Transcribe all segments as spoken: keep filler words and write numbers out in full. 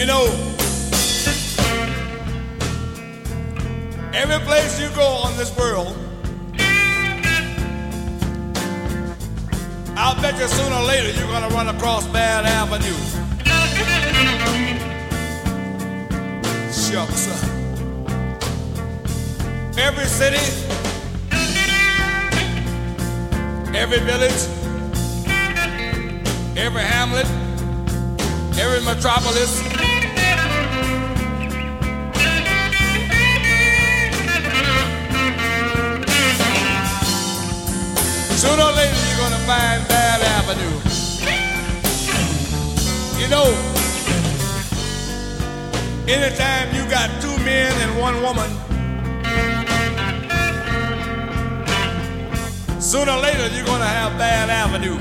You know, every place you go on this world, I'll bet you sooner or later you're gonna run across Bad Avenue. Shucks. Every city, every village, every hamlet, every metropolis, sooner or later you're gonna find Bad Avenue. You know, anytime you got two men and one woman, sooner or later you're gonna have Bad Avenue.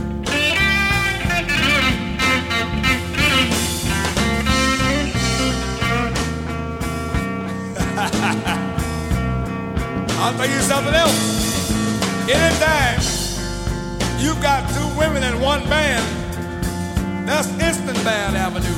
I'll tell you something else. Anytime you've got two women in one band, that's instant Bad Avenue.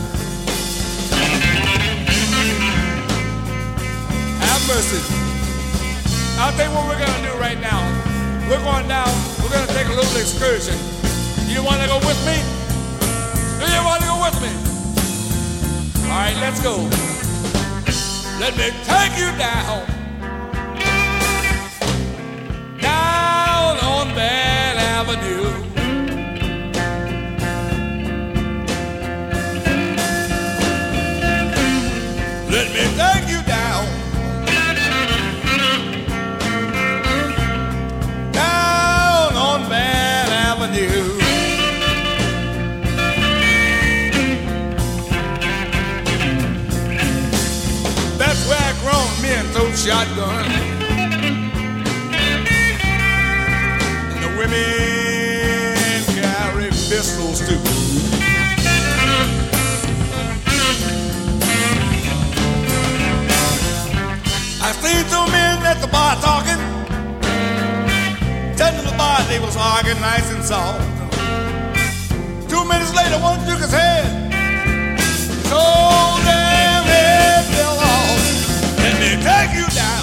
Have mercy. I'll tell you what we're gonna do right now. We're going down, we're gonna take a little excursion. You wanna go with me? Do you wanna go with me? All right, let's go. Let me take you down. Down on Bad Avenue. Let me take you down. Down on Bad Avenue. That's where grown men throw shotguns. Women carry pistols too. I seen two men at the bar talking, telling the bar they was arguing nice and soft. Two minutes later, one took his head. His whole damn head fell off. Let me take you down.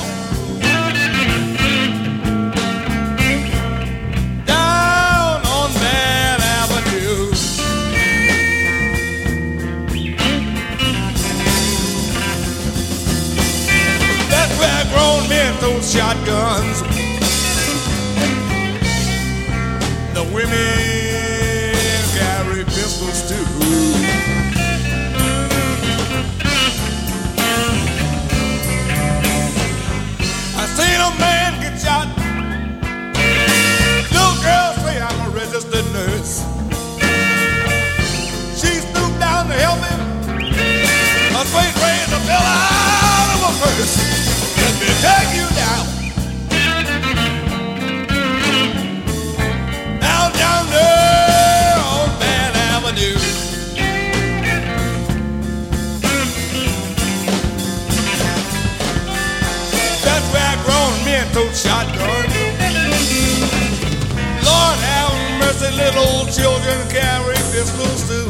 Grown men throw shotguns. The women carry pistols too. I seen a man get shot. Little girl say I'm a registered nurse. She stooped down to help him. A straight razor fell out of her purse. Let me take you down. Down, down there on Bad Avenue. That's where grown men throw shotguns. Lord have mercy, little children carry pistols too.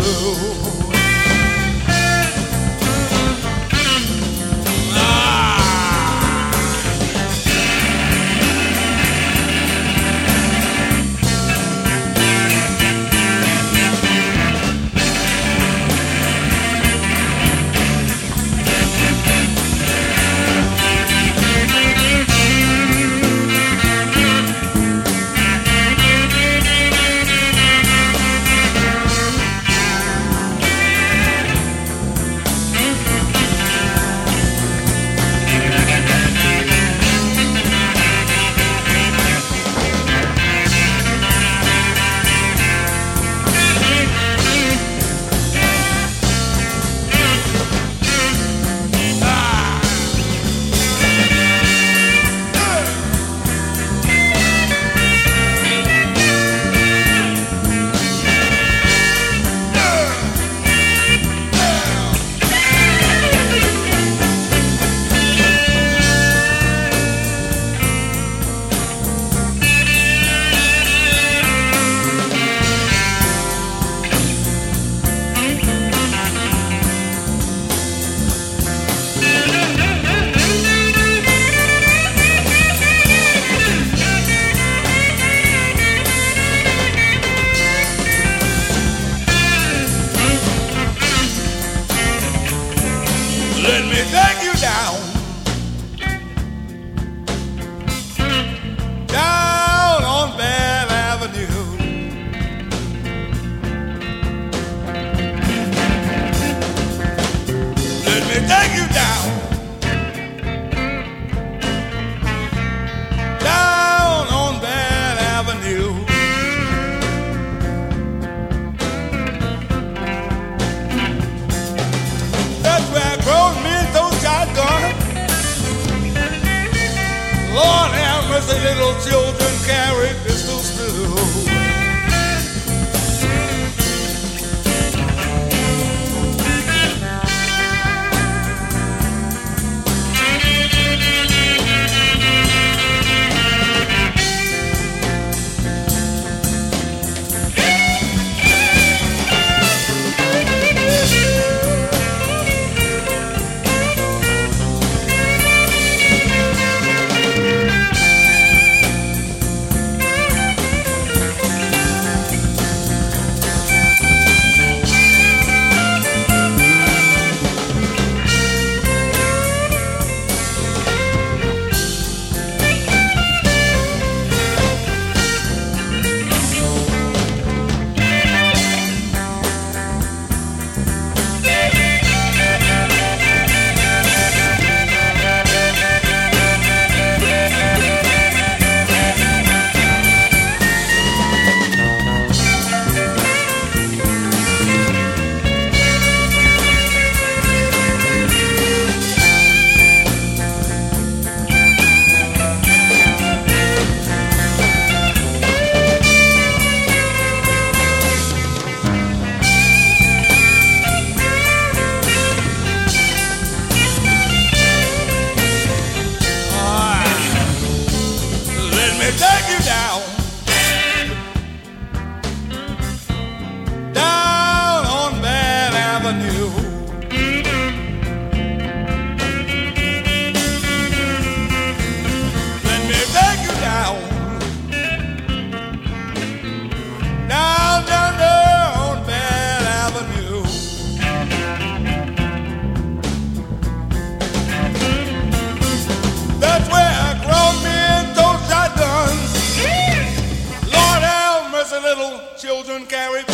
couldn't carry